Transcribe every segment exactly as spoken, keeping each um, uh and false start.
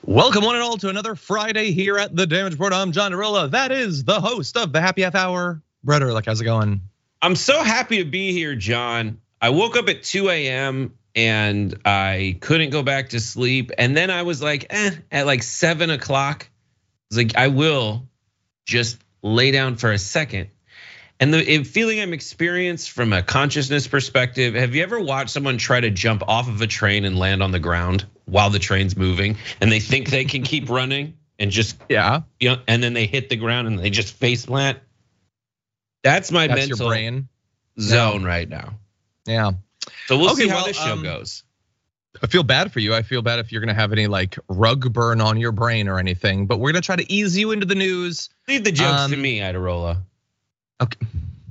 Welcome one and all to another Friday here at the Damage Report. I'm John Derola. That is the host of the Happy Half Hour. Brett Ehrlich, how's it going? I'm so happy to be here, John. I woke up at two A M and I couldn't go back to sleep. And then I was like, eh, at like seven o'clock, I was like, I will just lay down for a second. And the feeling I'm experienced from a consciousness perspective, have you ever watched someone try to jump off of a train and land on the ground while the train's moving and they think they can keep running and just, yeah, you know, and then they hit the ground and they just face plant? That's my That's mental your brain zone right now. Yeah. So we'll okay, see how well, this show um, goes. I feel bad for you. I feel bad if you're gonna have any like rug burn on your brain or anything, but we're gonna try to ease you into the news. Leave the jokes um, to me, Iderola. Okay.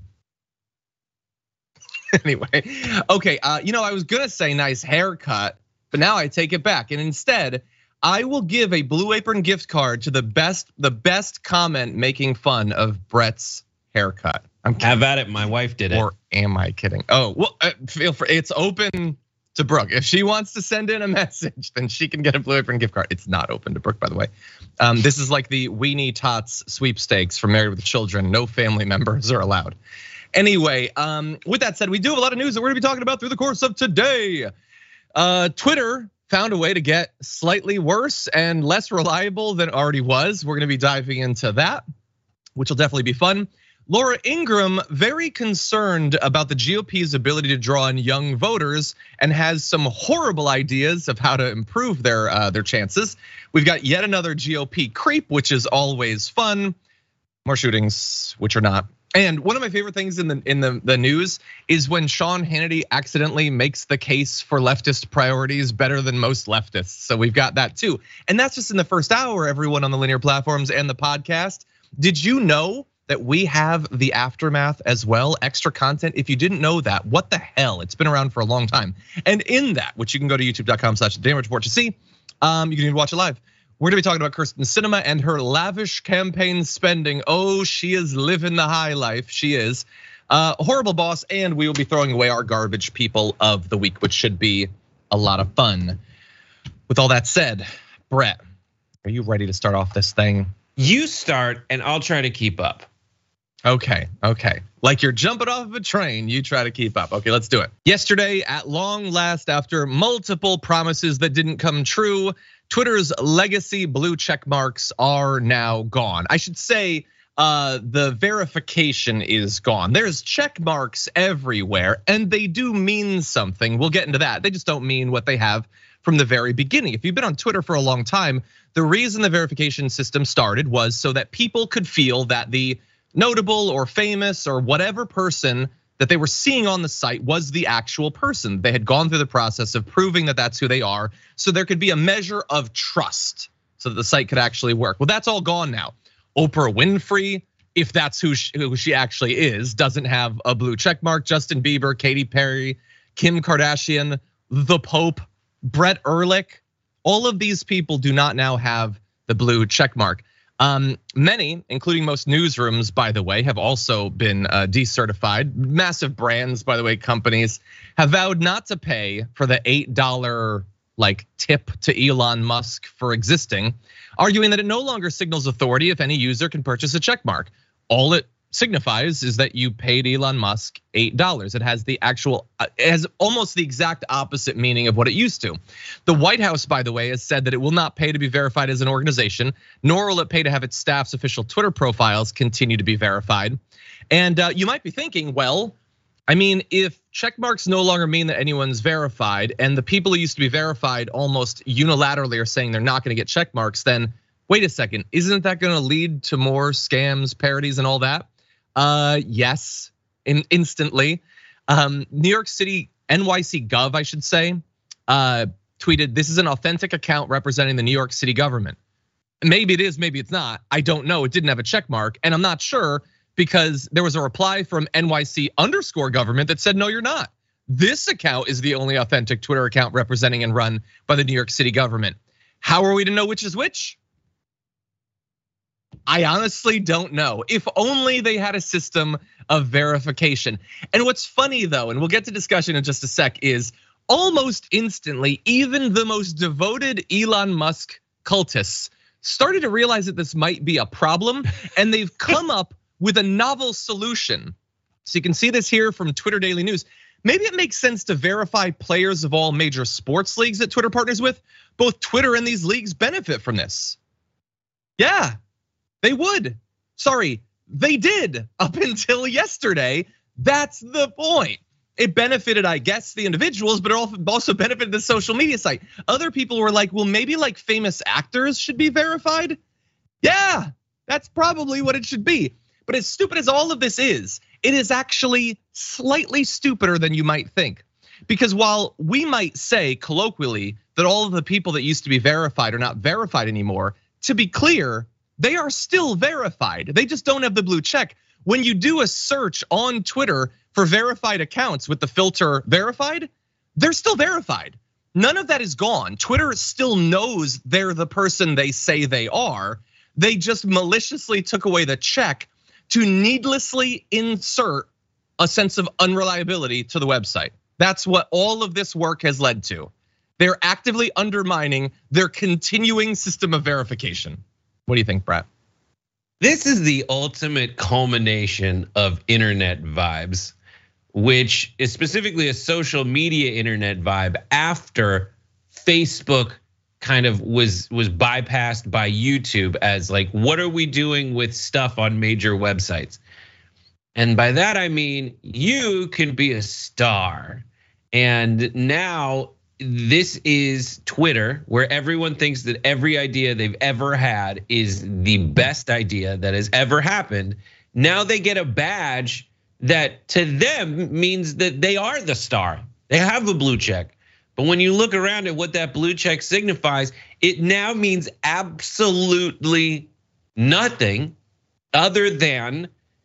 Anyway, okay, uh, you know, I was gonna say nice haircut, but now I take it back. And instead, I will give a Blue Apron gift card to the best, the best comment making fun of Brett's haircut. I'm Have at it, my wife did it. Or am I kidding? Oh, well, feel free, it's open to Brooke. If she wants to send in a message, then she can get a Blue Apron gift card. It's not open to Brooke, by the way. Um, this is like the Weenie Tots sweepstakes for Married with Children. No family members are allowed. Anyway, um, with that said, we do have a lot of news that we're gonna be talking about through the course of today. Uh, Twitter found a way to get slightly worse and less reliable than it already was. We're gonna be diving into that, which will definitely be fun. Laura Ingraham, very concerned about the G O P's ability to draw in young voters and has some horrible ideas of how to improve their uh, their chances. We've got yet another G O P creep, which is always fun. More shootings, which are not. And one of my favorite things in the in the, the news is when Sean Hannity accidentally makes the case for leftist priorities better than most leftists. So we've got that too. And that's just in the first hour, everyone on the linear platforms and the podcast. Did you know that we have the aftermath as well, extra content? If you didn't know that, what the hell? It's been around for a long time. And in that, which you can go to youtube dot com slash the Damage Report to see, um, you can even watch it live. We're gonna be talking about Kyrsten Sinema and her lavish campaign spending. Oh, she is living the high life, she is. Uh, horrible boss, and we will be throwing away our garbage people of the week, which should be a lot of fun. With all that said, Brett, are you ready to start off this thing? You start and I'll try to keep up. Okay, okay. Like you're jumping off of a train, you try to keep up. Okay, let's do it. Yesterday, at long last, after multiple promises that didn't come true, Twitter's legacy blue check marks are now gone. I should say uh, the verification is gone. There's check marks everywhere and they do mean something. We'll get into that. They just don't mean what they have from the very beginning. If you've been on Twitter for a long time, the reason the verification system started was so that people could feel that the notable or famous or whatever person that they were seeing on the site was the actual person. They had gone through the process of proving that that's who they are, so there could be a measure of trust so that the site could actually work. Well, that's all gone now. Oprah Winfrey, if that's who she, who she actually is, doesn't have a blue check mark. Justin Bieber, Katy Perry, Kim Kardashian, the Pope, Brett Ehrlich, all of these people do not now have the blue check mark. Um, many, including most newsrooms, by the way, have also been decertified. Massive brands, by the way, companies have vowed not to pay for the eight dollar like tip to Elon Musk for existing, arguing that it no longer signals authority if any user can purchase a check mark. All it signifies is that you paid Elon Musk eight dollars. It has the actual, it has almost the exact opposite meaning of what it used to. The White House, by the way, has said that it will not pay to be verified as an organization, nor will it pay to have its staff's official Twitter profiles continue to be verified. And you might be thinking, well, I mean, if check marks no longer mean that anyone's verified and the people who used to be verified almost unilaterally are saying they're not gonna get check marks, then wait a second, isn't that gonna lead to more scams, parodies, and all that? Uh, yes, in instantly. Um, New York City, N Y C Gov, I should say, uh, tweeted, "This is an authentic account representing the New York City government." Maybe it is, maybe it's not. I don't know. It didn't have a check mark, and I'm not sure because there was a reply from N Y C underscore government that said, "No, you're not. This account is the only authentic Twitter account representing and run by the New York City government." How are we to know which is which? I honestly don't know. If only they had a system of verification. And what's funny though, and we'll get to discussion in just a sec, is almost instantly, even the most devoted Elon Musk cultists started to realize that this might be a problem, and they've come up with a novel solution. So you can see this here from Twitter Daily News. Maybe it makes sense to verify players of all major sports leagues that Twitter partners with. Both Twitter and these leagues benefit from this. Yeah, they would. Sorry, they did up until yesterday. That's the point. It benefited, I guess, the individuals, but it also benefited the social media site. Other people were like, well, maybe like famous actors should be verified. Yeah, that's probably what it should be. But as stupid as all of this is, it is actually slightly stupider than you might think. Because while we might say colloquially that all of the people that used to be verified are not verified anymore, to be clear, they are still verified. They just don't have the blue check. When you do a search on Twitter for verified accounts with the filter verified, they're still verified. None of that is gone. Twitter still knows they're the person they say they are. They just maliciously took away the check to needlessly insert a sense of unreliability to the website. That's what all of this work has led to. They're actively undermining their continuing system of verification. What do you think, Brett? This is the ultimate culmination of internet vibes, which is specifically a social media internet vibe after Facebook kind of was was bypassed by YouTube as like, what are we doing with stuff on major websites? And by that I mean you can be a star. And now this is Twitter, where everyone thinks that every idea they've ever had is the best idea that has ever happened. Now they get a badge that to them means that they are the star. They have a blue check. But when you look around at what that blue check signifies, it now means absolutely nothing other than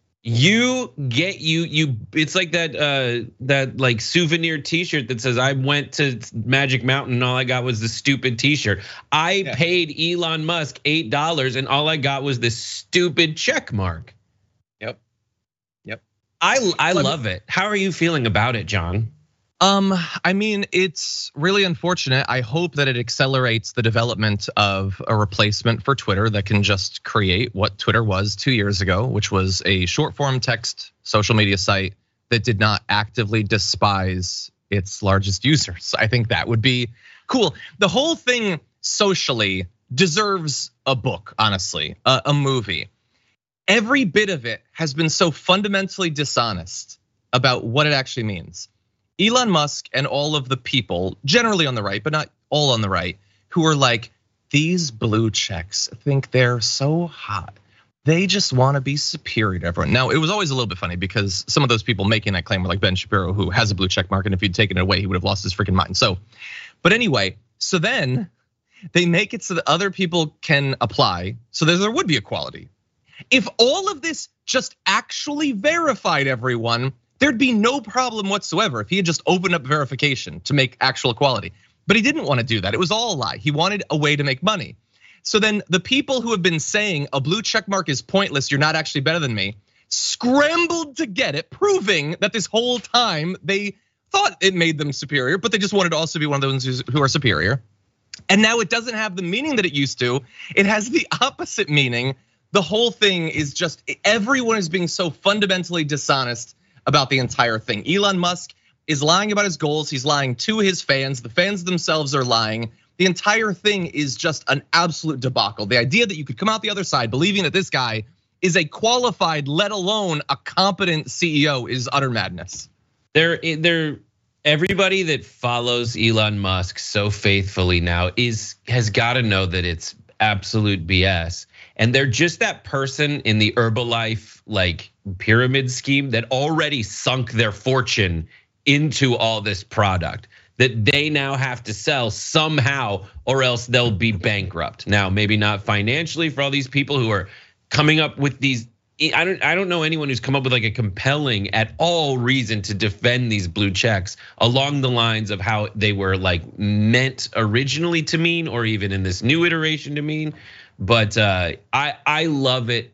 you get you you it's like that uh that like souvenir t-shirt that says I went to Magic Mountain and all I got was the stupid t-shirt. I yeah. paid Elon Musk eight dollars and all I got was this stupid check mark. Yep. Yep. I I love it. How are you feeling about it, John? Um, I mean, it's really unfortunate. I hope that it accelerates the development of a replacement for Twitter that can just create what Twitter was two years ago, which was a short form text social media site that did not actively despise its largest users. I think that would be cool. The whole thing socially deserves a book, honestly, a, a movie. Every bit of it has been so fundamentally dishonest about what it actually means. Elon Musk and all of the people, generally on the right, but not all on the right, who are like, these blue checks think they're so hot. They just want to be superior to everyone. Now, it was always a little bit funny because some of those people making that claim were like Ben Shapiro, who has a blue check mark, and if you'd taken it away, he would have lost his freaking mind. So, but anyway, so then they make it so that other people can apply, so that there would be equality. If all of this just actually verified everyone, there'd be no problem whatsoever if he had just opened up verification to make actual equality. But he didn't want to do that. It was all a lie. He wanted a way to make money. So then the people who have been saying a blue check mark is pointless, you're not actually better than me, scrambled to get it, proving that this whole time they thought it made them superior, but they just wanted to also be one of those who are superior. And now it doesn't have the meaning that it used to. It has the opposite meaning. The whole thing is just, everyone is being so fundamentally dishonest about the entire thing. Elon Musk is lying about his goals. He's lying to his fans. The fans themselves are lying. The entire thing is just an absolute debacle. The idea that you could come out the other side believing that this guy is a qualified, let alone a competent C E O, is utter madness. They're, they're, everybody that follows Elon Musk so faithfully now is has got to know that it's absolute B S. And they're just that person in the Herbalife like pyramid scheme that already sunk their fortune into all this product that they now have to sell somehow, or else they'll be bankrupt. Now, maybe not financially for all these people who are coming up with these. I don't I don't know anyone who's come up with like a compelling at all reason to defend these blue checks along the lines of how they were like meant originally to mean, or even in this new iteration to mean. But I I love it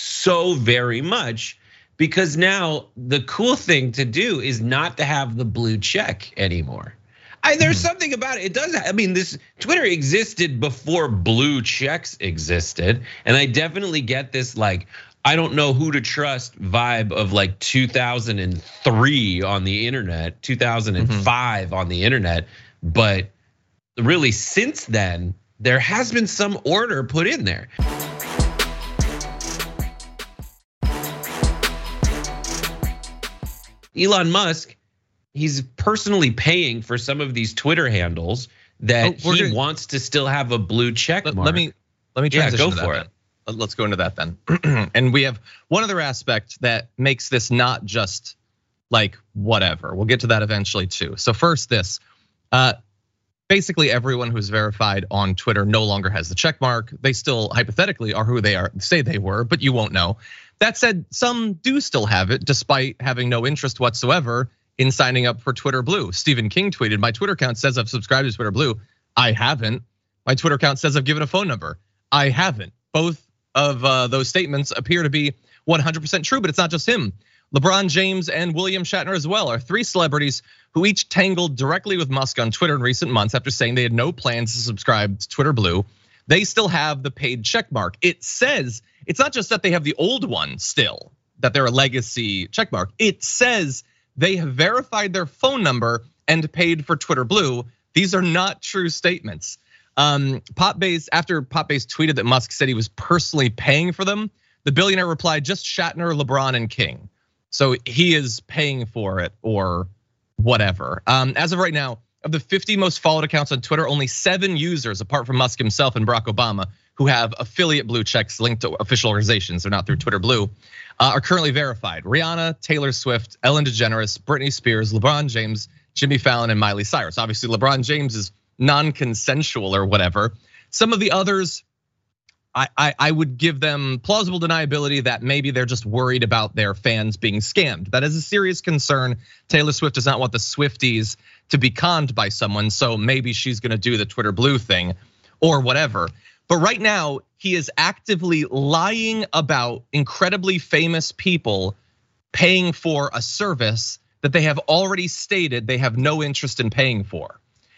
so very much, because now the cool thing to do is not to have the blue check anymore. I, there's something about it. It does. I mean, this Twitter existed before blue checks existed, and I definitely get this like I don't know who to trust vibe of like two thousand three on the internet, two thousand five mm-hmm. on the internet, but really since then there has been some order put in there. Elon Musk, he's personally paying for some of these Twitter handles that oh, he gonna, wants to still have a blue check let, mark. Let me let me transition yeah, go to for that it. Then. Let's go into that then. And we have one other aspect that makes this not just like whatever. We'll get to that eventually too. So first, this. Uh, basically, everyone who's verified on Twitter no longer has the check mark. They still hypothetically are who they are, say they were, but you won't know. That said, some do still have it, despite having no interest whatsoever in signing up for Twitter Blue. Stephen King tweeted, "My Twitter account says I've subscribed to Twitter Blue. I haven't. My Twitter account says I've given a phone number. I haven't." Both of uh, those statements appear to be one hundred percent true, but it's not just him. LeBron James and William Shatner as well are three celebrities who each tangled directly with Musk on Twitter in recent months after saying they had no plans to subscribe to Twitter Blue. They still have the paid check mark. It says, it's not just that they have the old one still, that they're a legacy check mark. It says they have verified their phone number and paid for Twitter Blue. These are not true statements. Um, Popbase, after Popbase tweeted that Musk said he was personally paying for them, the billionaire replied, "Just Shatner, LeBron, and King." So he is paying for it or whatever. Um, as of right now, of the fifty most followed accounts on Twitter, only seven users, apart from Musk himself and Barack Obama, who have affiliate blue checks linked to official organizations, they're not through Twitter Blue, are currently verified. Rihanna, Taylor Swift, Ellen DeGeneres, Britney Spears, LeBron James, Jimmy Fallon, and Miley Cyrus. Obviously, LeBron James is non-consensual or whatever. Some of the others, I, I, I would give them plausible deniability that maybe they're just worried about their fans being scammed. That is a serious concern. Taylor Swift does not want the Swifties to be conned by someone, so maybe she's gonna do the Twitter Blue thing or whatever. But right now, he is actively lying about incredibly famous people paying for a service that they have already stated they have no interest in paying for.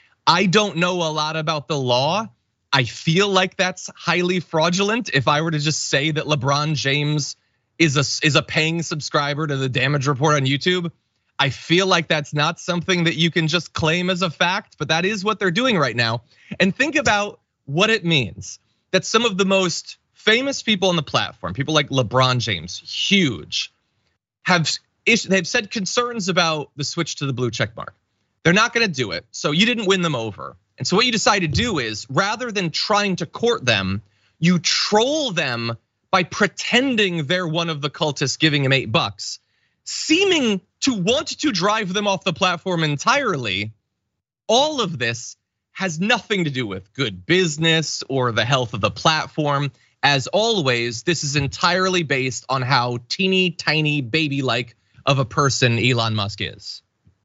I don't know a lot about the law. I feel like that's highly fraudulent. If I were to just say that LeBron James is a is a paying subscriber to the Damage Report on YouTube, I feel like that's not something that you can just claim as a fact, but that is what they're doing right now. And think about what it means that some of the most famous people on the platform, people like LeBron James, huge, have they've said concerns about the switch to the blue check mark. They're not gonna do it, so you didn't win them over. And so what you decide to do is, rather than trying to court them, you troll them by pretending they're one of the cultists giving him eight bucks, seeming to want to drive them off the platform entirely. All of this has nothing to do with good business or the health of the platform. As always, this is entirely based on how teeny tiny baby-like of a person Elon Musk is.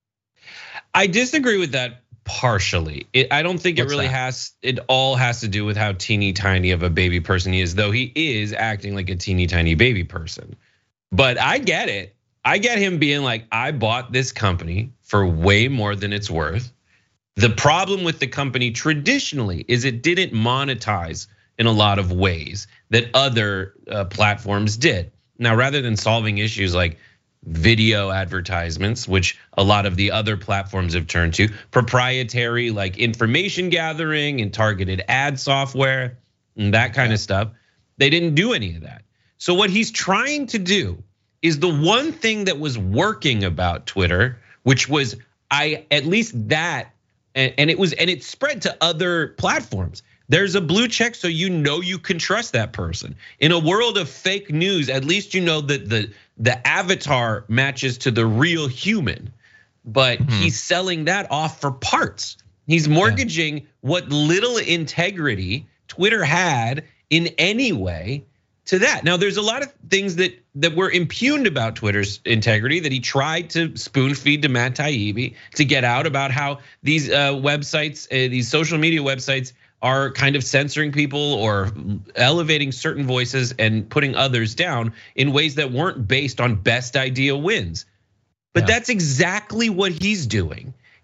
I disagree with that partially. It, I don't think What's it really that? has, it all has to do with how teeny tiny of a baby person he is, though he is acting like a teeny tiny baby person. But I get it. I get him being like, I bought this company for way more than it's worth. The problem with the company traditionally is it didn't monetize in a lot of ways that other platforms did. Now, rather than solving issues like video advertisements, which a lot of the other platforms have turned to, proprietary like information gathering and targeted ad software and that kind of stuff, they didn't do any of that. So what he's trying to do is the one thing that was working about Twitter, which was I at least that, and it was and it spread to other platforms. There's a blue check, so you know you can trust that person. In a world of fake news, at least you know that the the avatar matches to the real human. But mm-hmm. he's selling that off for parts. He's mortgaging yeah. what little integrity Twitter had in any way to that. Now, there's a lot of things that that were impugned about Twitter's integrity that he tried to spoon feed to Matt Taibbi to get out about how these websites, these social media websites, are kind of censoring people or elevating certain voices and putting others down in ways that weren't based on best idea wins. But yeah. that's exactly what he's doing.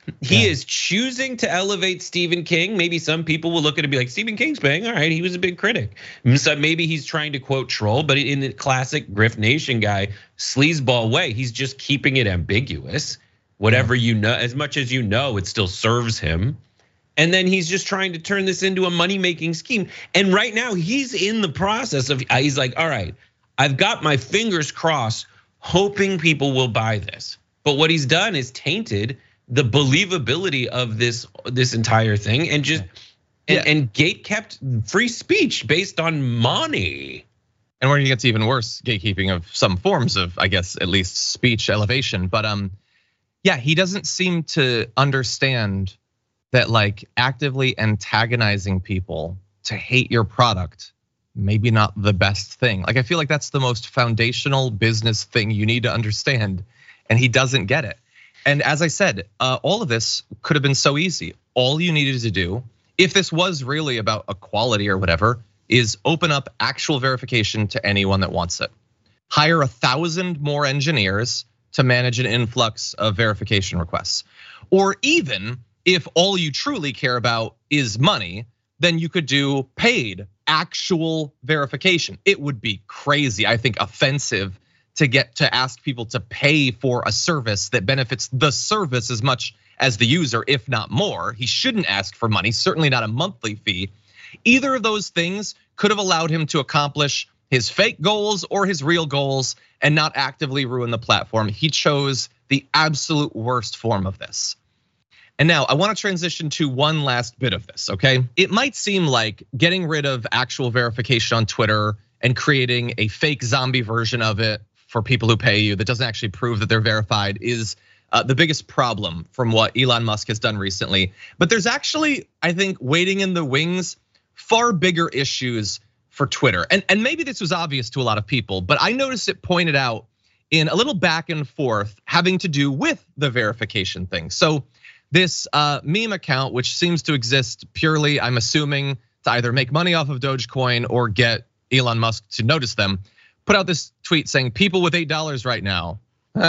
He Yeah. is choosing to elevate Stephen King. Maybe some people will look at it and be like, Stephen King's paying, all right, he was a big critic. So maybe he's trying to quote troll, but in the classic Griff Nation guy, sleazeball way, he's just keeping it ambiguous. Whatever you know, as much as you know, it still serves him. And then he's just trying to turn this into a money-making scheme. And right now, he's in the process of, he's like, all right, I've got my fingers crossed, hoping people will buy this. But what he's done is tainted the believability of this this entire thing, and just yeah. and, and gate kept free speech based on money. And we're gonna get to even worse gatekeeping of some forms of, I guess, at least speech elevation. But um, yeah, he doesn't seem to understand that like actively antagonizing people to hate your product, maybe not the best thing. Like I feel like that's the most foundational business thing you need to understand, and he doesn't get it. And as I said, all of this could have been so easy. All you needed to do, if this was really about equality or whatever, is open up actual verification to anyone that wants it. Hire a thousand more engineers to manage an influx of verification requests. Or even if all you truly care about is money, then you could do paid actual verification. It would be crazy, I think offensive to get to ask people to pay for a service that benefits the service as much as the user, if not more. He shouldn't ask for money, certainly not a monthly fee. Either of those things could have allowed him to accomplish his fake goals or his real goals and not actively ruin the platform. He chose the absolute worst form of this. And now I want to transition to one last bit of this, okay? It might seem like getting rid of actual verification on Twitter and creating a fake zombie version of it for people who pay you that doesn't actually prove that they're verified is the biggest problem from what Elon Musk has done recently. But there's actually, I think, waiting in the wings, far bigger issues for Twitter. And, and maybe this was obvious to a lot of people, but I noticed it pointed out in a little back and forth having to do with the verification thing. So this meme account, which seems to exist purely, I'm assuming, to either make money off of Dogecoin or get Elon Musk to notice them, put out this tweet saying people with eight dollars right now. Uh,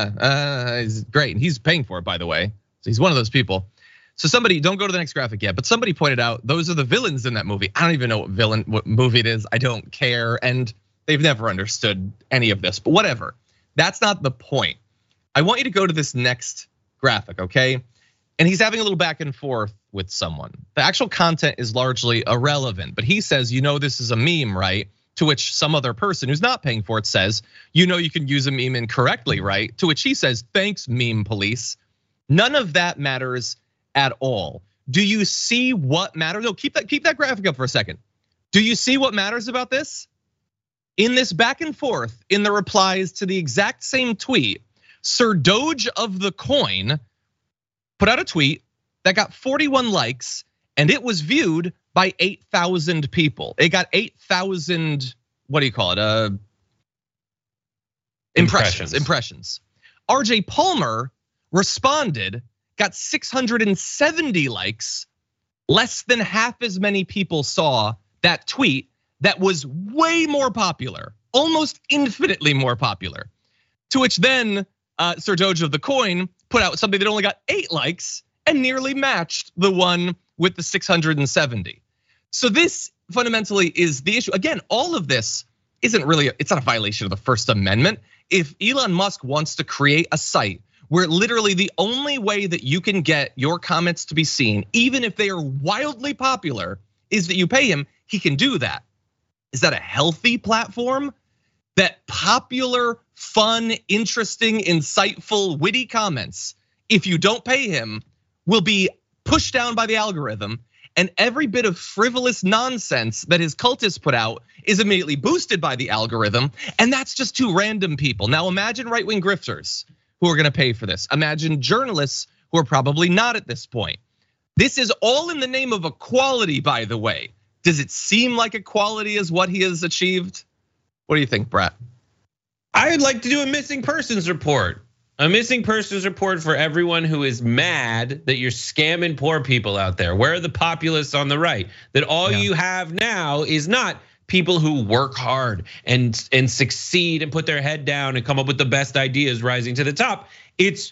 uh, he's great, and he's paying for it, by the way. So he's one of those people. So somebody, don't go to the next graphic yet, but somebody pointed out those are the villains in that movie. I don't even know what villain, what movie it is. I don't care, and they've never understood any of this. But whatever, that's not the point. I want you to go to this next graphic, okay? And he's having a little back and forth with someone. The actual content is largely irrelevant, but he says, you know, this is a meme, right? To which some other person who's not paying for it says, you know, you can use a meme incorrectly, right? To which he says, thanks, meme police. None of that matters at all. Do you see what matters? No, keep that, keep that graphic up for a second. Do you see what matters about this? In this back and forth, in the replies to the exact same tweet, Sir Doge of the Coin put out a tweet that got forty-one likes, and it was viewed by eight thousand people. It got eight thousand, what do you call it? Uh, impressions, impressions. R J Palmer responded, got six hundred seventy likes. Less than half as many people saw that tweet that was way more popular, almost infinitely more popular. To which then Sir Doge of the Coin put out something that only got eight likes and nearly matched the one with the six hundred seventy. So this fundamentally is the issue. Again, all of this isn't really, it's not a violation of the First Amendment. If Elon Musk wants to create a site where literally the only way that you can get your comments to be seen, even if they are wildly popular, is that you pay him, he can do that. Is that a healthy platform? That popular, fun, interesting, insightful, witty comments, if you don't pay him, will be pushed down by the algorithm, and every bit of frivolous nonsense that his cultists put out is immediately boosted by the algorithm, and that's just two random people. Now imagine right-wing grifters who are gonna pay for this. Imagine journalists who are probably not at this point. This is all in the name of equality, by the way. Does it seem like equality is what he has achieved? What do you think, Brett? I'd like to do a missing persons report. A missing persons report for everyone who is mad that you're scamming poor people out there. Where are the populists on the right? That all yeah. you have now is not people who work hard and, and succeed and put their head down and come up with the best ideas rising to the top. It's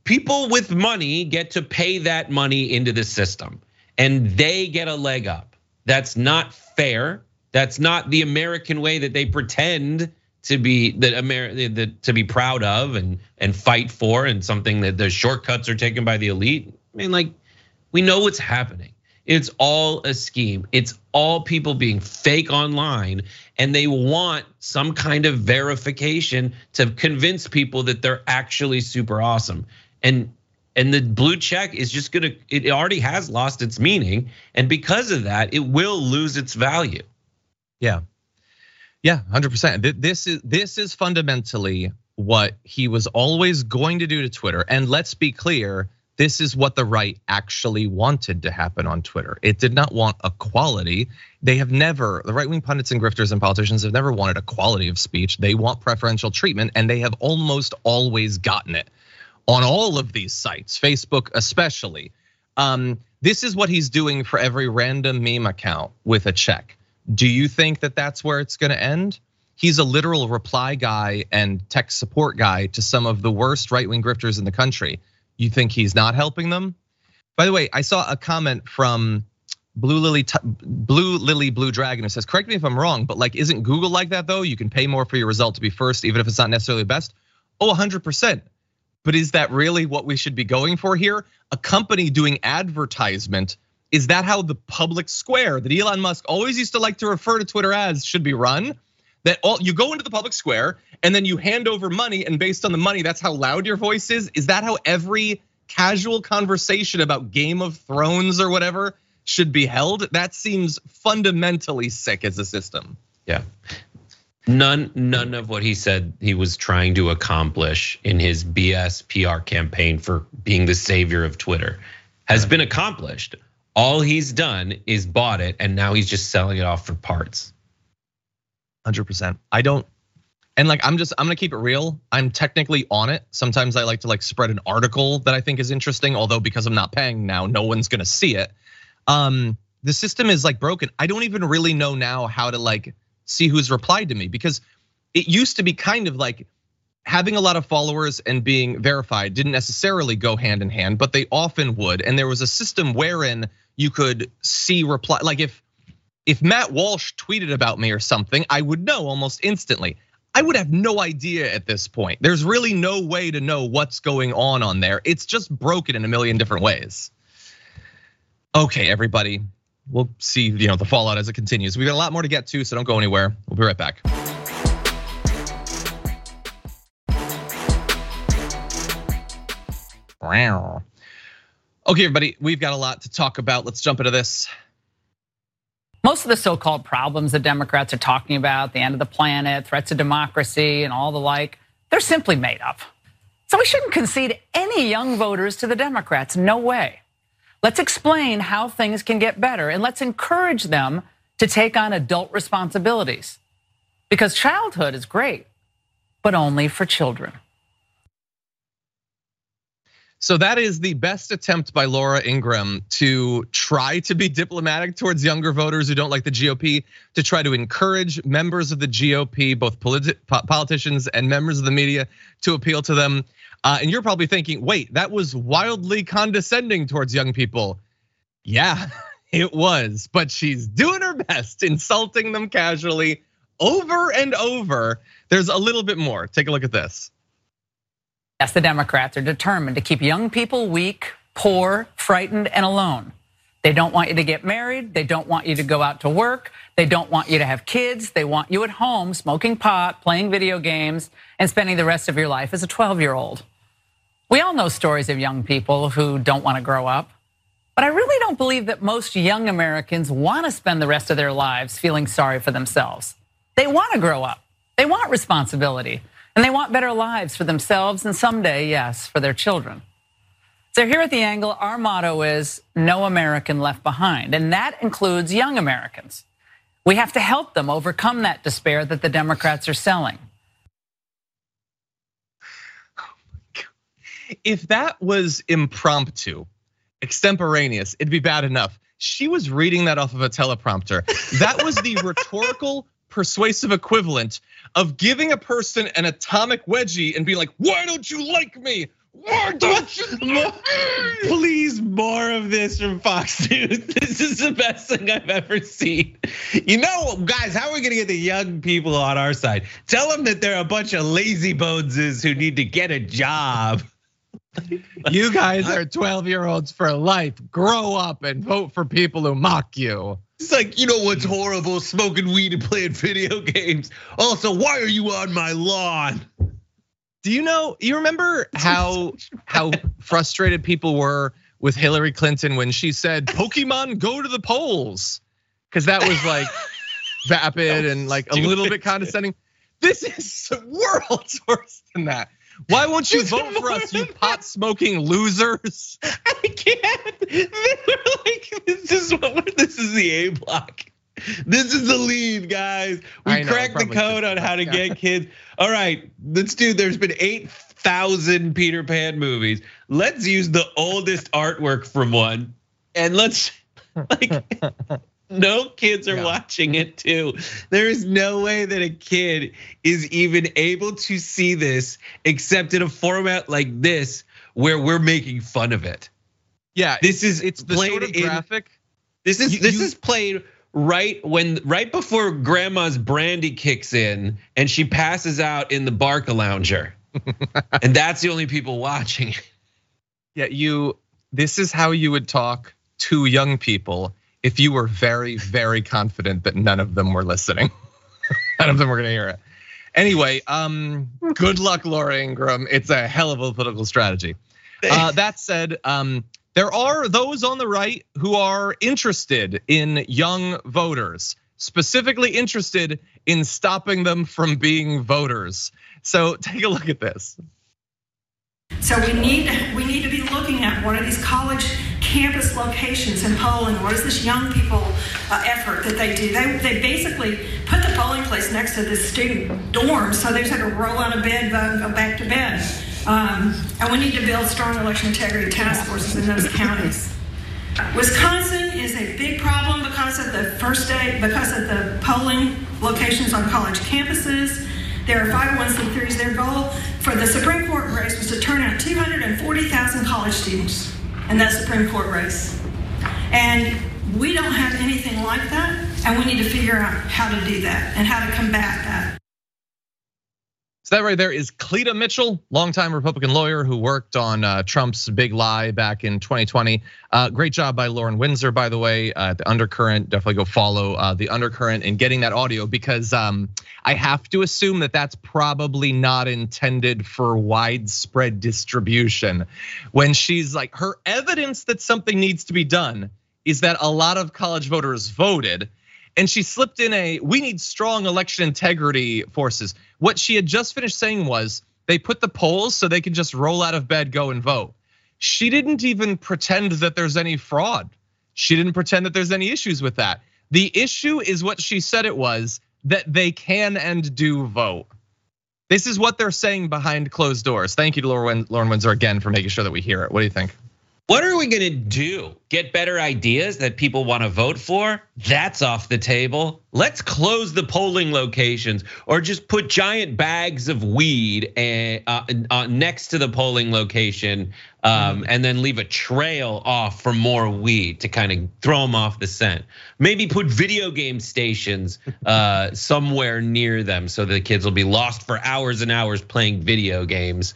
people with money get to pay that money into the system and they get a leg up. That's not fair. That's not the American way that they pretend to be that America to be proud of and and fight for, and something that the shortcuts are taken by the elite. I mean, like, we know what's happening. It's all a scheme. It's all people being fake online, and they want some kind of verification to convince people that they're actually super awesome. And and the blue check is just gonna, it already has lost its meaning, and because of that, it will lose its value. Yeah, yeah, one hundred percent. This is this is fundamentally what he was always going to do to Twitter. And let's be clear, this is what the right actually wanted to happen on Twitter. It did not want equality. They have never, the right-wing pundits and grifters and politicians have never wanted equality of speech. They want preferential treatment, and they have almost always gotten it on all of these sites, Facebook especially. Um, this is what he's doing for every random meme account with a check. Do you think that that's where it's gonna end? He's a literal reply guy and tech support guy to some of the worst right-wing grifters in the country. You think he's not helping them? By the way, I saw a comment from Blue Lily, Blue Lily, Blue Dragon who says, correct me if I'm wrong, but like, isn't Google like that though? You can pay more for your result to be first, even if it's not necessarily the best. Oh, one hundred percent. But is that really what we should be going for here? A company doing advertisement, is that how the public square that Elon Musk always used to like to refer to Twitter as should be run? That all you go into the public square and then you hand over money, and based on the money, that's how loud your voice is? Is that how every casual conversation about Game of Thrones or whatever should be held? That seems fundamentally sick as a system. Yeah. None, none of what he said he was trying to accomplish in his B S P R campaign for being the savior of Twitter has been accomplished. All he's done is bought it, and now he's just selling it off for parts. one hundred percent. I don't, and like, I'm just, I'm gonna keep it real. I'm technically on it. Sometimes I like to like spread an article that I think is interesting, although because I'm not paying now, no one's gonna see it. Um, the system is like broken. I don't even really know now how to like see who's replied to me, because it used to be kind of like having a lot of followers and being verified didn't necessarily go hand in hand, but they often would. And there was a system wherein you could see reply, like if If Matt Walsh tweeted about me or something, I would know almost instantly. I would have no idea at this point. There's really no way to know what's going on on there. It's just broken in a million different ways. Okay, everybody, we'll see, you know, the fallout as it continues. We got a lot more to get to, so don't go anywhere. We'll be right back. Wow. Okay, everybody, we've got a lot to talk about. Let's jump into this. Most of the so-called problems that Democrats are talking about, the end of the planet, threats to democracy, and all the like, they're simply made up. So we shouldn't concede any young voters to the Democrats, no way. Let's explain how things can get better, and let's encourage them to take on adult responsibilities. Because childhood is great, but only for children. So that is the best attempt by Laura Ingraham to try to be diplomatic towards younger voters who don't like the G O P, to try to encourage members of the G O P, both politi- politicians and members of the media, to appeal to them. And you're probably thinking, wait, that was wildly condescending towards young people. Yeah, it was, but she's doing her best, insulting them casually over and over. There's a little bit more. Take a look at this. Yes, the Democrats are determined to keep young people weak, poor, frightened, and alone. They don't want you to get married. They don't want you to go out to work. They don't want you to have kids. They want you at home smoking pot, playing video games, and spending the rest of your life as a twelve-year-old. We all know stories of young people who don't want to grow up. But I really don't believe that most young Americans want to spend the rest of their lives feeling sorry for themselves. They want to grow up. They want responsibility. And they want better lives for themselves and someday, yes, for their children. So here at The Angle, our motto is no American left behind, and that includes young Americans. We have to help them overcome that despair that the Democrats are selling. If that was impromptu, extemporaneous, it'd be bad enough. She was reading that off of a teleprompter. That was the rhetorical persuasive equivalent of giving a person an atomic wedgie and be like, why don't you like me? Please, more of this from Fox News. This is the best thing I've ever seen. You know, guys, how are we gonna get the young people on our side? Tell them that they're a bunch of lazy boneses who need to get a job. You guys are twelve year olds for life. Grow up and vote for people who mock you. It's like, you know what's horrible? Smoking weed and playing video games. Also, why are you on my lawn? Do you know, you remember how how frustrated people were with Hillary Clinton when she said, Pokemon go to the polls? Because that was like vapid and like a little bit condescending. This is worlds worse than that. Why won't you vote for us, you pot smoking losers? I can't. They were like, this is what this is the A block. This is the lead, guys. We know, cracked the code on how to get kids. All right, let's do. There's been eight thousand Peter Pan movies. Let's use the oldest artwork from one, and let's like. No kids are yeah. watching it too. There is no way that a kid is even able to see this except in a format like this where we're making fun of it. Yeah, this is it's the sort of graphic. In, this is you, this you, is played right when right before Grandma's brandy kicks in and she passes out in the Barca Lounger, and that's the only people watching. Yeah, you. This is how you would talk to young people if you were very, very confident that none of them were listening. None of them were gonna hear it. Anyway, um, good luck, Laura Ingraham. It's a hell of a political strategy. Uh, that said, um, there are those on the right who are interested in young voters, specifically interested in stopping them from being voters. So take a look at this. So we need we need to be looking at what are these college campus locations in polling. What is this young people uh, effort that they do? They they basically put the polling place next to the student dorms, so they just have to roll out of bed, vote, and go back to bed. Um, and we need to build strong election integrity task forces in those counties. Wisconsin is a big problem because of the first day, because of the polling locations on college campuses. There are five oh one c threes. Their goal for the Supreme Court race was to turn out two hundred forty thousand college students in that Supreme Court race. And we don't have anything like that, and we need to figure out how to do that and how to combat that. So that right there is Cleta Mitchell, longtime Republican lawyer who worked on Trump's big lie back in twenty twenty. Great job by Lauren Windsor, by the way, at The Undercurrent. Definitely go follow The Undercurrent in getting that audio, because I have to assume that that's probably not intended for widespread distribution. When she's like, her evidence that something needs to be done is that a lot of college voters voted. And she slipped in a, we need strong election integrity forces. What she had just finished saying was, they put the polls so they can just roll out of bed, go and vote. She didn't even pretend that there's any fraud. She didn't pretend that there's any issues with that. The issue is what she said it was, that they can and do vote. This is what they're saying behind closed doors. Thank you to Lauren Windsor again for making sure that we hear it. What do you think? What are we gonna do? Get better ideas that people wanna vote for? That's off the table. Let's close the polling locations, or just put giant bags of weed next to the polling location, and then leave a trail off for more weed to kind of throw them off the scent. Maybe put video game stations somewhere near them so the kids will be lost for hours and hours playing video games.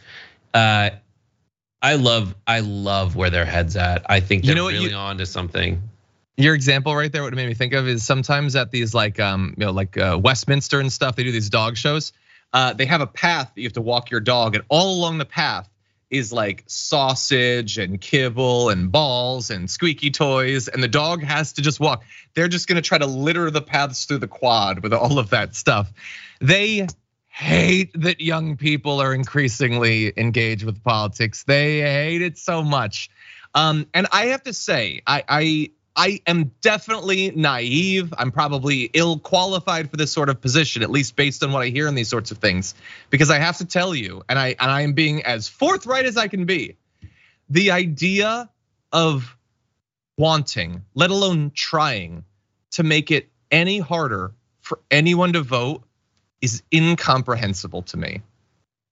I love, I love where their head's at. I think they're you know really you, on to something. Your example right there, what it made me think of is sometimes at these like, um, you know, like Westminster and stuff, they do these dog shows. They have a path that you have to walk your dog, and all along the path is like sausage and kibble and balls and squeaky toys, and the dog has to just walk. They're just gonna try to litter the paths through the quad with all of that stuff. They hate that young people are increasingly engaged with politics. They hate it so much. And I have to say, I, I, I am definitely naive. I'm probably ill qualified for this sort of position, at least based on what I hear in these sorts of things. Because I have to tell you, and I, and I am being as forthright as I can be, the idea of wanting, let alone trying, to make it any harder for anyone to vote is incomprehensible to me.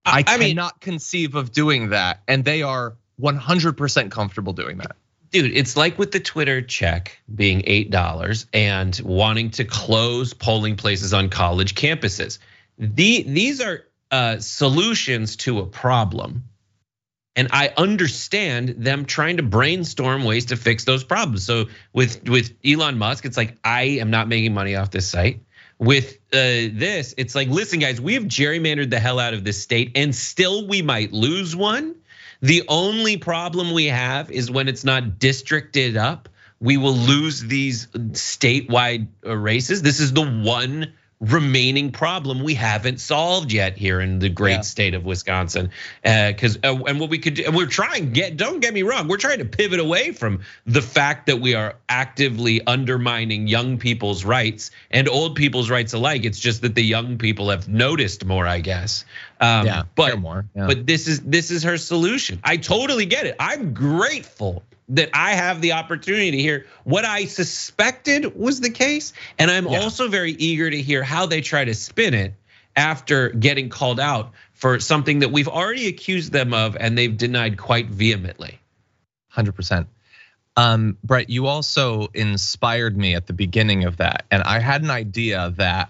I, I mean, cannot conceive of doing that, and they are one hundred percent comfortable doing that. Dude, it's like with the Twitter check being eight dollars and wanting to close polling places on college campuses. The, these are uh, solutions to a problem. And I understand them trying to brainstorm ways to fix those problems. So with, with Elon Musk, it's like, I am not making money off this site. With uh, this, it's like, listen, guys, we have gerrymandered the hell out of this state, and still we might lose one. The only problem we have is when it's not districted up, we will lose these statewide races. This is the one remaining problem we haven't solved yet here in the great yeah. state of Wisconsin. Because uh, and what we could do, and we're trying get, don't get me wrong, we're trying to pivot away from the fact that we are actively undermining young people's rights and old people's rights alike. It's just that the young people have noticed more, I guess. Um, yeah, but more. Yeah. But this is this is her solution. I totally get it. I'm grateful that I have the opportunity to hear what I suspected was the case. And I'm yeah. also very eager to hear how they try to spin it after getting called out for something that we've already accused them of and they've denied quite vehemently. one hundred percent. Um, Brett, you also inspired me at the beginning of that. And I had an idea that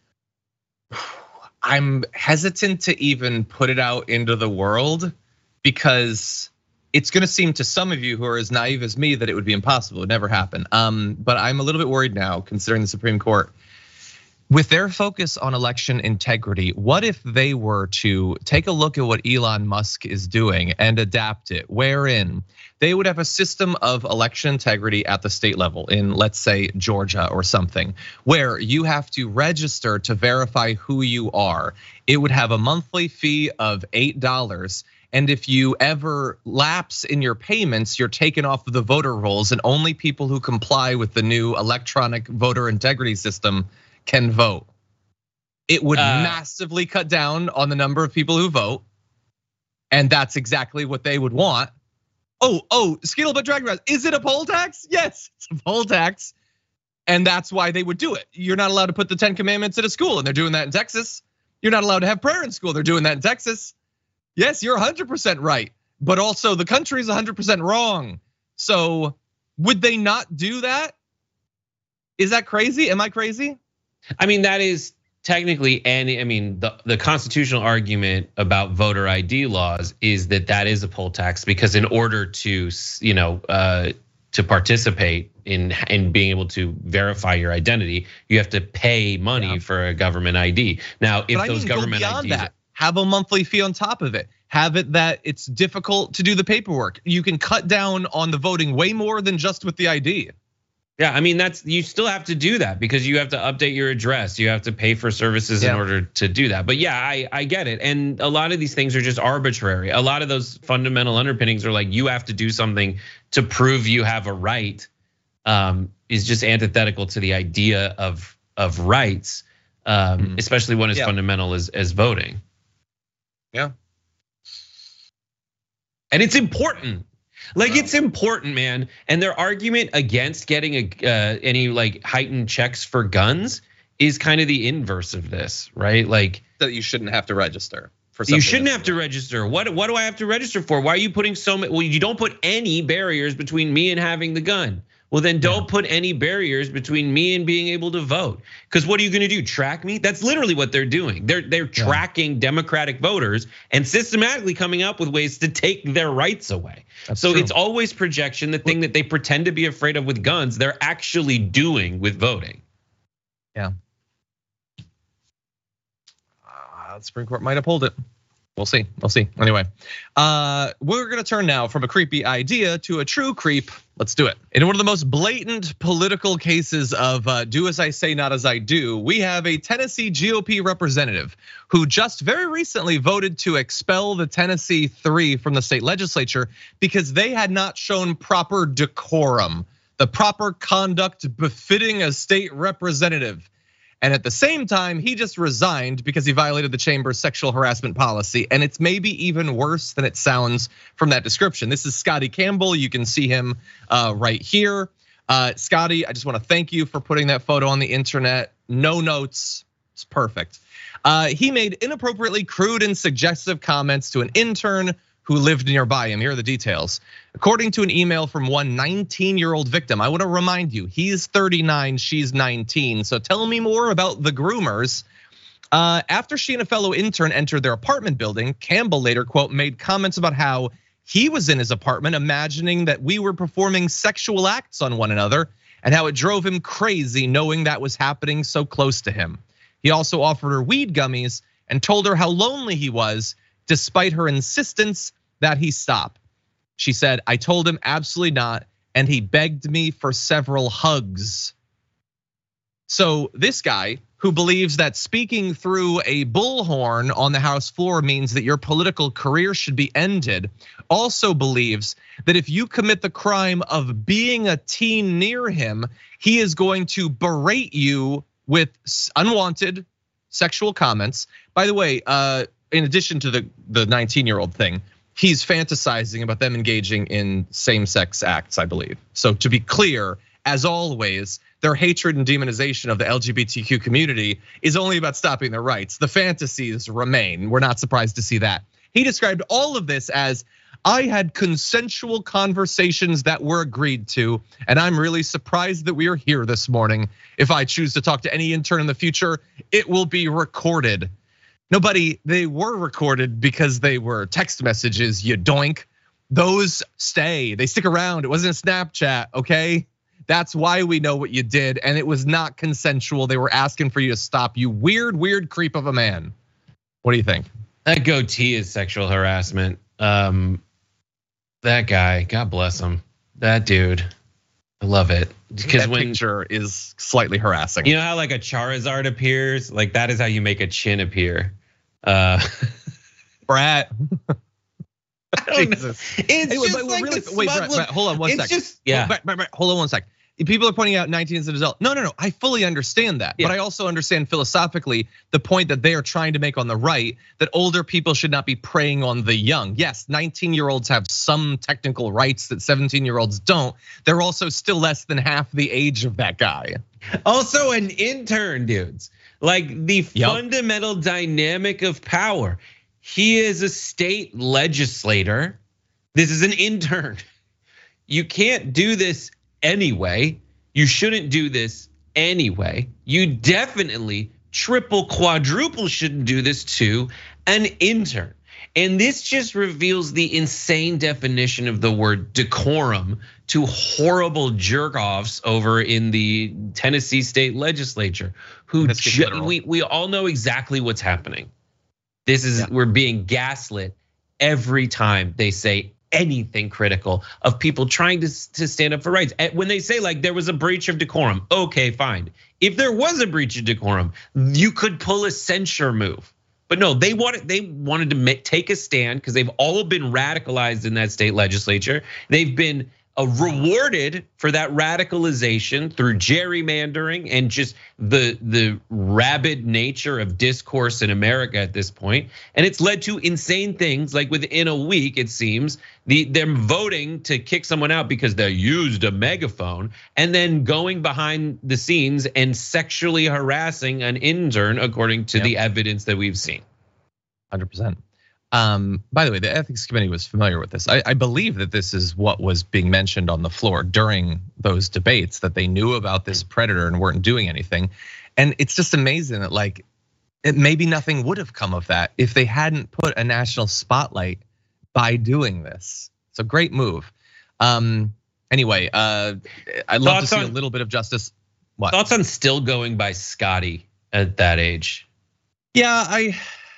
I'm hesitant to even put it out into the world because it's gonna seem to some of you who are as naive as me that it would be impossible, it would never happen. Um, but I'm a little bit worried now, considering the Supreme Court. With their focus on election integrity, what if they were to take a look at what Elon Musk is doing and adapt it, wherein they would have a system of election integrity at the state level in, let's say, Georgia or something, where you have to register to verify who you are. It would have a monthly fee of eight dollars. And if you ever lapse in your payments, you're taken off of the voter rolls, and only people who comply with the new electronic voter integrity system can vote. It would uh, massively cut down on the number of people who vote. And that's exactly what they would want. Oh, oh, Skittle but Dragon Race, is it a poll tax? Yes, it's a poll tax. And that's why they would do it. You're not allowed to put the Ten Commandments in a school, and they're doing that in Texas. You're not allowed to have prayer in school, they're doing that in Texas. Yes, you're one hundred percent right, but also the country's one hundred percent wrong. So would they not do that? Is that crazy? Am I crazy? I mean, that is technically, and I mean, the, the constitutional argument about voter I D laws is that that is a poll tax, because in order to, you know, uh, to participate in in being able to verify your identity, you have to pay money yeah. for a government I D. Now, if but those I mean, government go beyond I Ds that. Have a monthly fee on top of it. Have it that it's difficult to do the paperwork. You can cut down on the voting way more than just with the I D. Yeah, I mean, that's, you still have to do that because you have to update your address. You have to pay for services yeah. in order to do that. But yeah, I, I get it. And a lot of these things are just arbitrary. A lot of those fundamental underpinnings are like, you have to do something to prove you have a right, um, is just antithetical to the idea of, of rights, um, mm-hmm. especially when it's yeah. fundamental as, as voting. Yeah. And it's important. Like wow. it's important, man. And their argument against getting a, uh, any like heightened checks for guns is kind of the inverse of this, right? Like that you shouldn't have to register for something. You shouldn't have to register. What what do I have to register for? Why are you putting so many? Well, you don't put any barriers between me and having the gun. Well, then don't yeah. put any barriers between me and being able to vote. Because what are you gonna do? Track me? That's literally what they're doing. They're they're yeah. tracking Democratic voters and systematically coming up with ways to take their rights away. That's so true. It's always projection. The thing that they pretend to be afraid of with guns, they're actually doing with voting. Yeah. Uh, the Supreme Court might uphold it. We'll see, we'll see. Anyway, uh, we're gonna turn now from a creepy idea to a true creep. Let's do it. In one of the most blatant political cases of uh, do as I say, not as I do, we have a Tennessee G O P representative who just very recently voted to expel the Tennessee Three from the state legislature because they had not shown proper decorum, the proper conduct befitting a state representative. And at the same time, he just resigned because he violated the chamber's sexual harassment policy. And it's maybe even worse than it sounds from that description. This is Scotty Campbell. You can see him right here. Scotty, I just want to thank you for putting that photo on the internet. No notes, It's perfect. Uh, he made inappropriately crude and suggestive comments to an intern who lived nearby him. Here are the details. According to an email from one nineteen-year-old victim, I want to remind you, he's thirty-nine, she's nineteen. So tell me more about the groomers. Uh, after she and a fellow intern entered their apartment building, Campbell later, quote, made comments about how he was in his apartment imagining that we were performing sexual acts on one another and how it drove him crazy knowing that was happening so close to him. He also offered her weed gummies and told her how lonely he was despite her insistence that he stop. She said, I told him absolutely not, and he begged me for several hugs. So this guy who believes that speaking through a bullhorn on the House floor means that your political career should be ended, also believes that if you commit the crime of being a teen near him, he is going to berate you with unwanted sexual comments. By the way, in addition to the the nineteen-year-old thing, he's fantasizing about them engaging in same-sex acts, I believe. So to be clear, as always, their hatred and demonization of the L G B T Q community is only about stopping their rights. The fantasies remain. We're not surprised to see that. He described all of this as, I had consensual conversations that were agreed to, and I'm really surprised that we are here this morning. If I choose to talk to any intern in the future, it will be recorded. Nobody, they were recorded because they were text messages, you doink. Those stay, they stick around. It wasn't a Snapchat, okay? That's why we know what you did, and it was not consensual. They were asking for you to stop, you weird, weird creep of a man. What do you think? That goatee is sexual harassment. Um, that guy, God bless him. That dude, I love it. Because that when, picture is slightly harassing. You know how like a Charizard appears? Like that is how you make a chin appear. Uh, Brat. Jesus. It's anyway, just like really, the wait, Brett, Brett, hold on one it's second. Just, yeah. Brett, Brett, Brett, hold on one second. People are pointing out nineteen is an adult. No, no, no. I fully understand that, yeah. But I also understand philosophically the point that they are trying to make on the right that older people should not be preying on the young. Yes, nineteen-year-olds have some technical rights that seventeen-year-olds don't. They're also still less than half the age of that guy. Also, an intern, dudes. Like the yep. fundamental dynamic of power. He is a state legislator. This is an intern. You can't do this anyway. You shouldn't do this anyway. You definitely triple, quadruple shouldn't do this to an intern. And this just reveals the insane definition of the word decorum to horrible jerk-offs over in the Tennessee state legislature, who ju- we, we all know exactly what's happening. This is, yeah. we're being gaslit every time they say anything critical of people trying to, to stand up for rights. When they say like there was a breach of decorum, okay, fine. If there was a breach of decorum, you could pull a censure move. But no, they wanted they wanted to make, take a stand because they've all been radicalized in that state legislature. They've been uh, rewarded for that radicalization through gerrymandering and just the the rabid nature of discourse in America at this point. And it's led to insane things like within a week, it seems, the them voting to kick someone out because they used a megaphone and then going behind the scenes and sexually harassing an intern, according to yep. the evidence that we've seen. one hundred percent. Um, by the way, the ethics committee was familiar with this. I, I believe that this is what was being mentioned on the floor during those debates, that they knew about this predator and weren't doing anything. And it's just amazing that like, it, maybe nothing would have come of that if they hadn't put a national spotlight by doing this. It's a great move. Um, anyway, uh, I'd love thoughts to see on, a little bit of justice. What? Thoughts on still going by Scotty at that age? Yeah, I.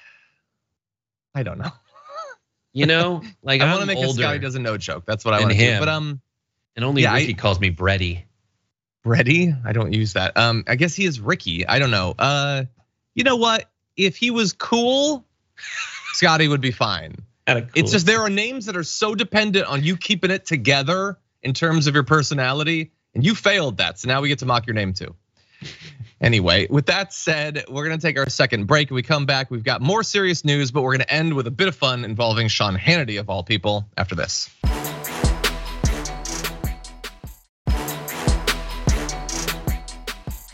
I don't know. You know, like I want to make older. A Scotty doesn't know joke. That's what I want to do. But um, and only yeah, Ricky I, calls me Breddy. Breddy? I don't use that. Um, I guess he is Ricky. I don't know. Uh, you know what? If he was cool, Scotty would be fine. Cool it's just there are names that are so dependent on you keeping it together in terms of your personality, and you failed that. So now we get to mock your name too. Anyway, with that said, we're gonna take our second break. When we come back, we've got more serious news, but we're gonna end with a bit of fun involving Sean Hannity of all people after this.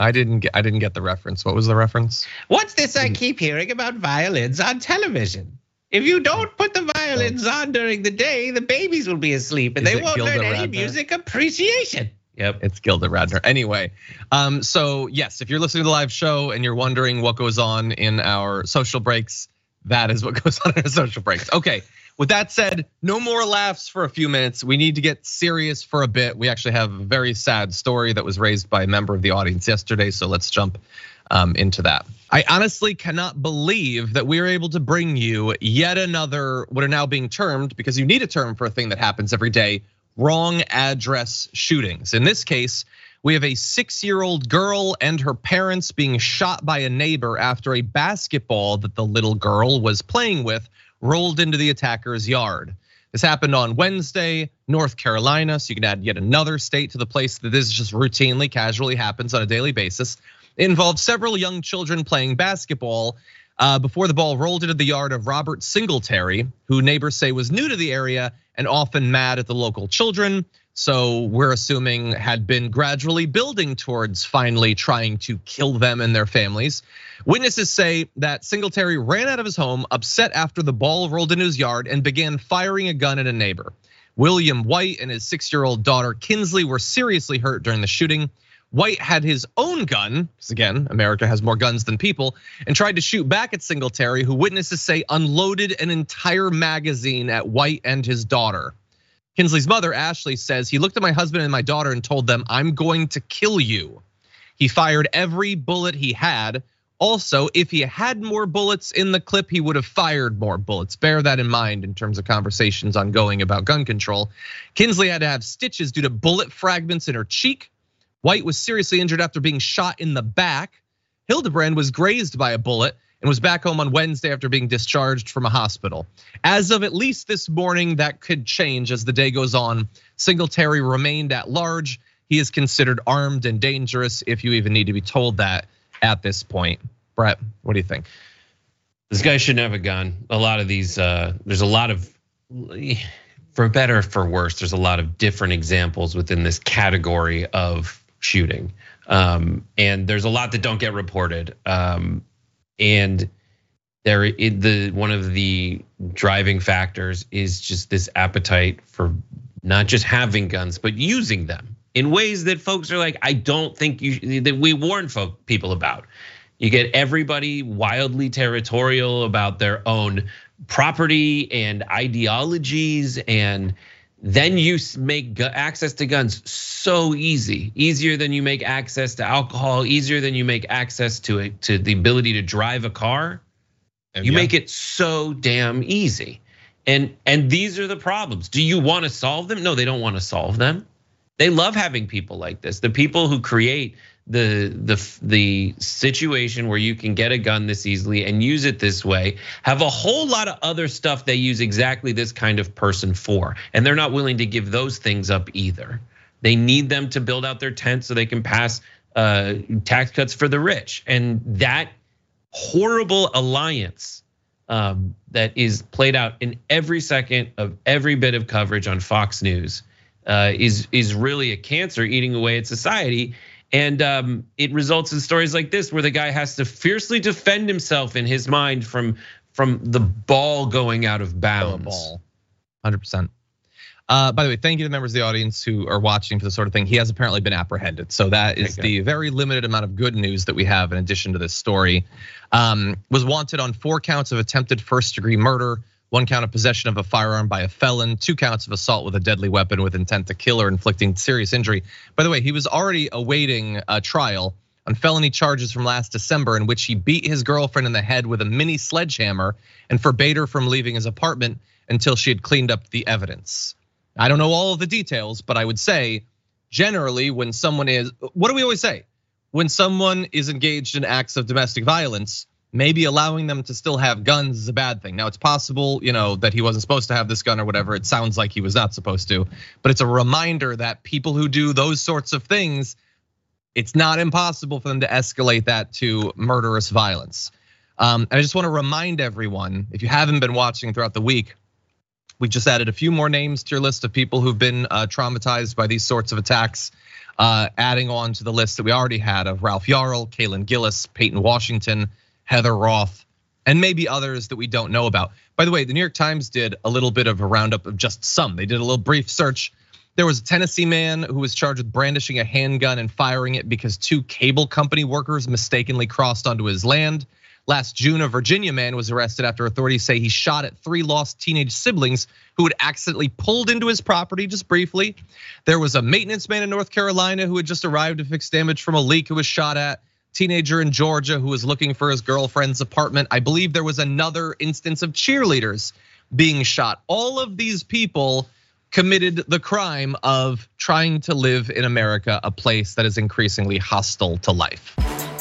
I didn't get. I didn't get the reference. What was the reference? What's this I keep hearing about violins on television? If you don't put the violins on during the day, the babies will be asleep and Is they it won't Gilda learn any Radner? music appreciation. Yep. It's Gilda Radner. Anyway, um, so yes, if you're listening to the live show and you're wondering what goes on in our social breaks, that is what goes on in our social breaks. Okay, with that said, no more laughs for a few minutes. We need to get serious for a bit. We actually have a very sad story that was raised by a member of the audience yesterday, so let's jump um, into that. I honestly cannot believe that we are able to bring you yet another, what are now being termed, because you need a term for a thing that happens every day, wrong address shootings. In this case, we have a six-year-old girl and her parents being shot by a neighbor after a basketball that the little girl was playing with rolled into the attacker's yard. This happened on Wednesday, North Carolina, so you can add yet another state to the place that this just routinely, casually happens on a daily basis. It involved several young children playing basketball before the ball rolled into the yard of Robert Singletary, who neighbors say was new to the area and often mad at the local children. So we're assuming had been gradually building towards finally trying to kill them and their families. Witnesses say that Singletary ran out of his home, upset after the ball rolled into his yard, and began firing a gun at a neighbor. William White and his six-year-old daughter Kinsley were seriously hurt during the shooting. White had his own gun, because again, America has more guns than people, and tried to shoot back at Singletary, who witnesses say unloaded an entire magazine at White and his daughter. Kinsley's mother, Ashley, says he looked at my husband and my daughter and told them, "I'm going to kill you." He fired every bullet he had. Also, if he had more bullets in the clip, he would have fired more bullets. Bear that in mind in terms of conversations ongoing about gun control. Kinsley had to have stitches due to bullet fragments in her cheek. White was seriously injured after being shot in the back. Hildebrand was grazed by a bullet and was back home on Wednesday after being discharged from a hospital. As of at least this morning, that could change as the day goes on. Singletary remained at large. He is considered armed and dangerous, if you even need to be told that at this point. Brett, what do you think? This guy shouldn't have a gun. A lot of these, there's a lot of, for better or for worse, there's a lot of different examples within this category of shooting. Um, and there's a lot that don't get reported. Um, and there, the one of the driving factors is just this appetite for not just having guns, but using them in ways that folks are like, I don't think you, that we warn folk people about. You get everybody wildly territorial about their own property and ideologies, and then you make access to guns so easy, easier than you make access to alcohol, easier than you make access to it, to the ability to drive a car. You yeah. make it so damn easy. And and these are the problems. Do you want to solve them? No, they don't want to solve them. They love having people like this. The people who create the the the situation where you can get a gun this easily and use it this way have a whole lot of other stuff they use exactly this kind of person for, and they're not willing to give those things up either. They need them to build out their tent so they can pass tax cuts for the rich, and that horrible alliance um, that is played out in every second of every bit of coverage on Fox News uh, is is really a cancer eating away at society. And um, it results in stories like this, where the guy has to fiercely defend himself in his mind from from the ball going out of bounds. Ball, one hundred percent. Uh, by the way, thank you to the members of the audience who are watching for this sort of thing. He has apparently been apprehended, so that is the very limited amount of good news that we have in addition to this story. Um, was wanted on four counts of attempted first-degree murder, one count of possession of a firearm by a felon, two counts of assault with a deadly weapon with intent to kill or inflicting serious injury. By the way, he was already awaiting a trial on felony charges from last December in which he beat his girlfriend in the head with a mini sledgehammer and forbade her from leaving his apartment until she had cleaned up the evidence. I don't know all of the details, but I would say generally when someone is, what do we always say? When someone is engaged in acts of domestic violence, maybe allowing them to still have guns is a bad thing. Now it's possible, you know, that he wasn't supposed to have this gun or whatever. It sounds like he was not supposed to, but it's a reminder that people who do those sorts of things, it's not impossible for them to escalate that to murderous violence. Um, and I just want to remind everyone, if you haven't been watching throughout the week, We just added a few more names to your list of people who've been traumatized by these sorts of attacks. Uh, adding on to the list that we already had of Ralph Yarl, Kaylin Gillis, Peyton Washington, Heather Roth, and maybe others that we don't know about. By the way, the New York Times did a little bit of a roundup of just some. They did a little brief search. There was a Tennessee man who was charged with brandishing a handgun and firing it because two cable company workers mistakenly crossed onto his land. Last June, a Virginia man was arrested after authorities say he shot at three lost teenage siblings who had accidentally pulled into his property just briefly. There was a maintenance man in North Carolina who had just arrived to fix damage from a leak who was shot at. Teenager in Georgia who was looking for his girlfriend's apartment. I believe there was another instance of cheerleaders being shot. All of these people committed the crime of trying to live in America, a place that is increasingly hostile to life.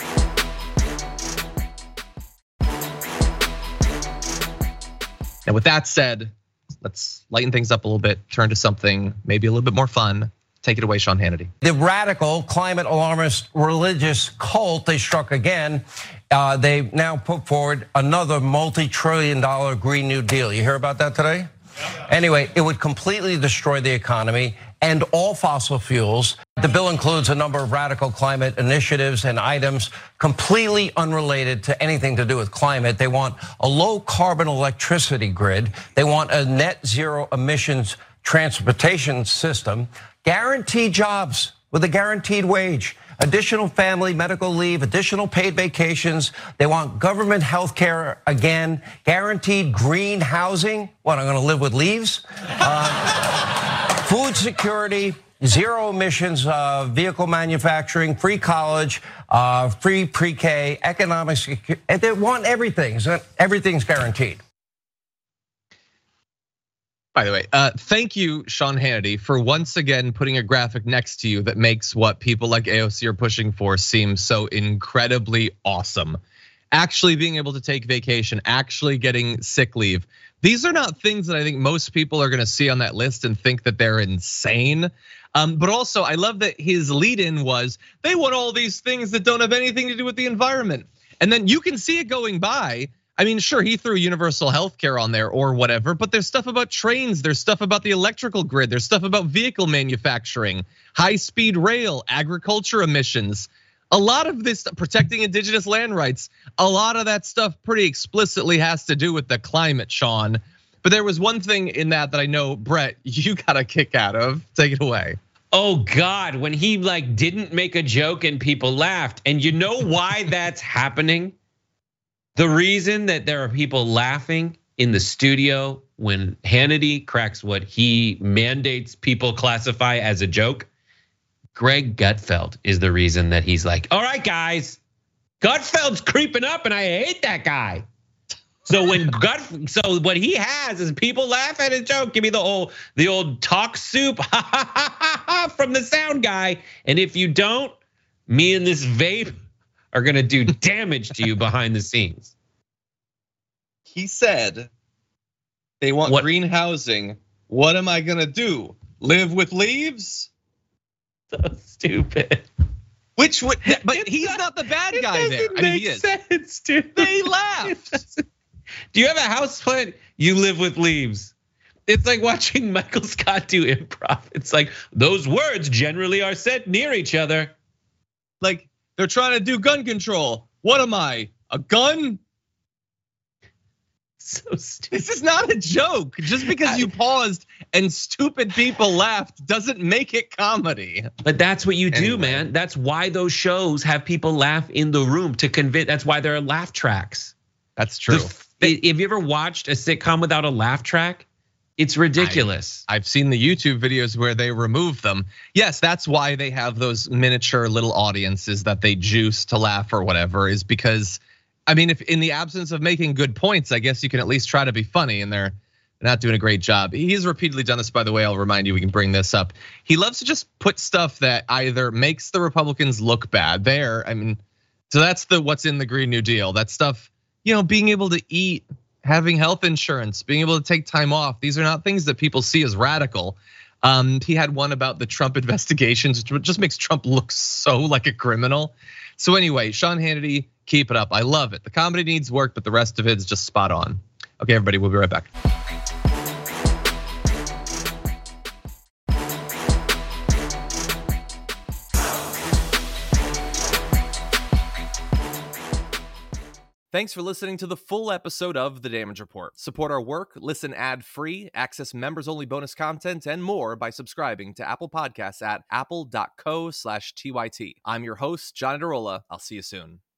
And with that said, let's lighten things up a little bit, turn to something maybe a little bit more fun. Take it away, Sean Hannity. The radical climate alarmist religious cult, they struck again. Uh, they now put forward another multi-trillion dollar Green New Deal. You hear about that today? Anyway, it would completely destroy the economy and all fossil fuels. The bill includes a number of radical climate initiatives and items completely unrelated to anything to do with climate. They want a low carbon electricity grid. They want a net zero emissions transportation system, guaranteed jobs with a guaranteed wage, additional family medical leave, additional paid vacations. They want government health care again, guaranteed green housing. What, I'm gonna live with leaves? Uh, food security, zero emissions uh, vehicle manufacturing, free college, uh, free pre-K, economic security. They want everything, so everything's guaranteed. By the way, uh, thank you, Sean Hannity, for once again putting a graphic next to you that makes what people like A O C are pushing for seem so incredibly awesome. Actually being able to take vacation, actually getting sick leave. These are not things that I think most people are gonna see on that list and think that they're insane. Um, but also, I love that his lead-in was, they want all these things that don't have anything to do with the environment. And then you can see it going by. I mean, sure, he threw universal health care on there or whatever, but there's stuff about trains, there's stuff about the electrical grid, there's stuff about vehicle manufacturing, high-speed rail, agriculture emissions. A lot of this, protecting indigenous land rights, a lot of that stuff pretty explicitly has to do with the climate, Sean. But there was one thing in that that I know, Brett, you got a kick out of. Take it away. Oh God, when he like didn't make a joke and people laughed. And you know why that's happening? The reason that there are people laughing in the studio when Hannity cracks what he mandates people classify as a joke, Greg Gutfeld is the reason that he's like, all right, guys, Gutfeld's creeping up and I hate that guy. So when Gut, so what he has is people laugh at his joke. Give me the old, the old talk soup from the sound guy. And if you don't, me and this vape are gonna do damage to you behind the scenes. He said they want what? Green housing. What am I gonna do? Live with leaves? So stupid. Which would, but he's not the bad guy there. I mean, he is. Sense, dude. They laughed. Do you have a house plant? You live with leaves. It's like watching Michael Scott do improv. It's like those words generally are said near each other. Like they're trying to do gun control. What am I? A gun? So stupid. This is not a joke. Just because you paused and stupid people laughed doesn't make it comedy. But that's what you do, anyway. man. That's why those shows have people laugh in the room to convince. That's why there are laugh tracks. That's true. The, have you ever watched a sitcom without a laugh track? It's ridiculous. I, I've seen the YouTube videos where they remove them. Yes, that's why they have those miniature little audiences that they juice to laugh or whatever, is because, I mean, if in the absence of making good points, I guess you can at least try to be funny, and they're not doing a great job. He's repeatedly done this, by the way. I'll remind you, we can bring this up. He loves to just put stuff that either makes the Republicans look bad there. I mean, so that's the what's in the Green New Deal. That stuff, you know, being able to eat, having health insurance, being able to take time off. These are not things that people see as radical. Um, he had one about the Trump investigations, which just makes Trump look so like a criminal. So anyway, Sean Hannity, keep it up. I love it. The comedy needs work, but the rest of it is just spot on. Okay, everybody, we'll be right back. Thanks for listening to the full episode of The Damage Report. Support our work, listen ad-free, access members-only bonus content, and more by subscribing to Apple Podcasts at apple.co slash TYT. I'm your host, John Adarola. I'll see you soon.